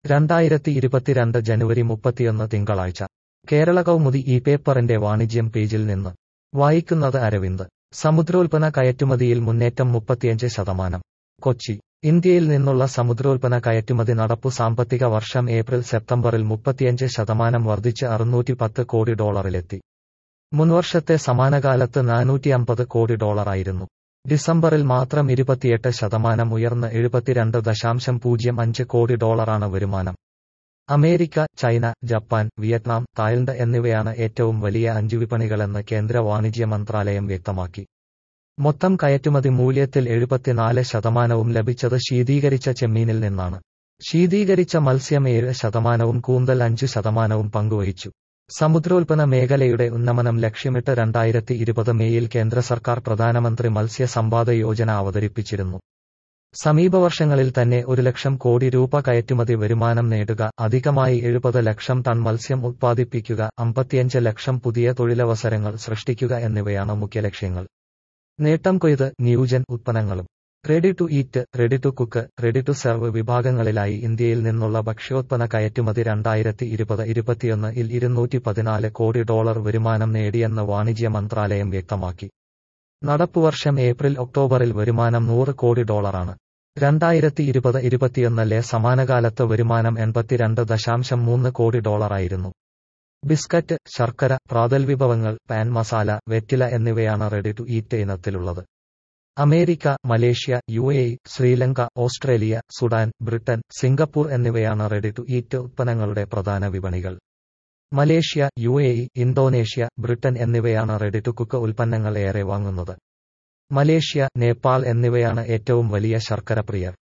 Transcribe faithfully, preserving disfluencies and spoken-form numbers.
രണ്ടായിരത്തി ഇരുപത്തിരണ്ട് ജനുവരി മുപ്പത്തിയൊന്ന് തിങ്കളാഴ്ച കേരള കൗമുദി ഈ പേപ്പറിന്റെ വാണിജ്യം പേജിൽ നിന്ന് വായിക്കുന്നത് അരവിന്ദ്. സമുദ്രോൽപ്പന്ന കയറ്റുമതിയിൽ മുന്നേറ്റം മുപ്പത്തിയഞ്ച് ശതമാനം. കൊച്ചി. ഇന്ത്യയിൽ നിന്നുള്ള സമുദ്രോൽപ്പന്ന കയറ്റുമതി നടപ്പു സാമ്പത്തിക വർഷം ഏപ്രിൽ സെപ്റ്റംബറിൽ മുപ്പത്തിയഞ്ച് ശതമാനം വർദ്ധിച്ച് അറുന്നൂറ്റി പത്ത് കോടി ഡോളറിലെത്തി. മുൻവർഷത്തെ സമാനകാലത്ത് നാനൂറ്റി അമ്പത് കോടി ഡോളറായിരുന്നു. ഡിസംബറിൽ മാത്രം ഇരുപത്തിയെട്ട് ശതമാനം ഉയർന്ന് എഴുപത്തിരണ്ട് ദശാംശം പൂജ്യം അഞ്ച് കോടി ഡോളറാണ് വരുമാനം. America, China, Japan, Vietnam, Thailand എന്നിവയാണ് ഏറ്റവും വലിയ അഞ്ചു വിപണികളെന്ന് കേന്ദ്ര വാണിജ്യ മന്ത്രാലയം വ്യക്തമാക്കി. മൊത്തം കയറ്റുമതി മൂല്യത്തിൽ എഴുപത്തിനാല് ശതമാനവും ലഭിച്ചത് ശീതീകരിച്ച ചെമ്മീനിൽ നിന്നാണ്. ശീതീകരിച്ച മത്സ്യം ഏഴ് ശതമാനവും കൂന്തൽ അഞ്ചു ശതമാനവും പങ്കുവഹിച്ചു. സമുദ്രോൽപ്പന്ന മേഖലയുടെ ഉന്നമനം ലക്ഷ്യമിട്ട് രണ്ടായിരത്തി ഇരുപത് മേയിൽ കേന്ദ്ര സർക്കാർ പ്രധാനമന്ത്രി മത്സ്യ സമ്പാദ യോജന അവതരിപ്പിച്ചിരുന്നു. സമീപവർഷങ്ങളിൽ തന്നെ ഒരു ലക്ഷം കോടി രൂപ കയറ്റുമതി വരുമാനം നേടുക, അധികമായി എഴുപത് ലക്ഷം ടൺ മത്സ്യം ഉത്പാദിപ്പിക്കുക, അമ്പത്തിയഞ്ച് ലക്ഷം പുതിയ തൊഴിലവസരങ്ങൾ സൃഷ്ടിക്കുക എന്നിവയാണ് മുഖ്യ ലക്ഷ്യങ്ങൾ. നേട്ടം കൊയ്ത്, ന്യൂജൻ ഉത്പന്നങ്ങളും ready to eat, ready to cook, ready to serve വിഭാഗങ്ങളിലായി ഇന്ത്യയിൽ നിന്നുള്ള ഭക്ഷ്യോത്പന്ന കയറ്റുമതി രണ്ടായിരത്തി ഇരുപത് ഇരുപത്തിയൊന്ന് ഇൽ ഇരുന്നൂറ്റി പതിനാല് കോടി ഡോളർ വരുമാനം നേടിയെന്ന് വാണിജ്യ മന്ത്രാലയം വ്യക്തമാക്കി. നടപ്പുവർഷം ഏപ്രിൽ ഒക്ടോബറിൽ വരുമാനം നൂറ് കോടി ഡോളറാണ്. രണ്ടായിരത്തി ഇരുപത് ഇരുപത്തിയൊന്നിലെ സമാനകാലത്ത് വരുമാനം എൺപത്തിരണ്ട് ദശാംശം മൂന്ന് കോടി ഡോളറായിരുന്നു. ബിസ്ക്കറ്റ്, ശർക്കര, പ്രാതൽ വിഭവങ്ങൾ, പാൻ മസാല, വെറ്റില എന്നിവയാണ് റെഡി ടു ഈറ്റ് ഇനത്തിലുള്ളത്. America, Malaysia, U A E, Sri Lanka, Australia, Sudan, Britain, Singapore എന്നിവയാണ് റെഡി ടു ഈറ്റ് ഉത്പന്നങ്ങളുടെ പ്രധാന വിപണികൾ. Malaysia, U A E, Indonesia, Britain എന്നിവയാണ് റെഡി ടു കുക്ക് ഉൽപ്പന്നങ്ങൾ ഏറെ വാങ്ങുന്നത്. മലേഷ്യ, നേപ്പാൾ എന്നിവയാണ് ഏറ്റവും വലിയ ശർക്കര പ്രിയർ.